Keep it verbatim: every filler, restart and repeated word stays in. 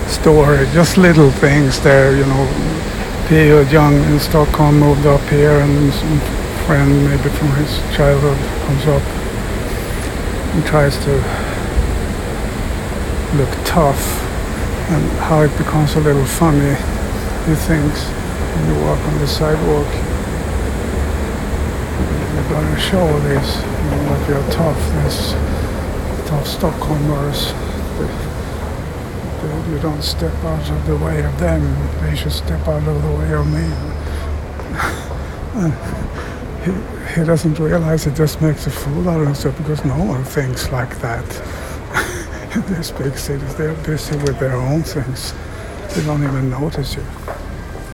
story, just little things there, you know. Theo Young in Stockholm moved up here, and some friend maybe from his childhood comes up and tries to look tough, and how it becomes a little funny, he thinks, when you walk on the sidewalk. You're gonna show this, you know, that you're tough, this tough Stockholmers. You don't step out of the way of them, they should step out of the way of me. he, he doesn't realize it just makes a fool out of himself, because no one thinks like that. In these big cities, they're busy with their own things. They don't even notice you.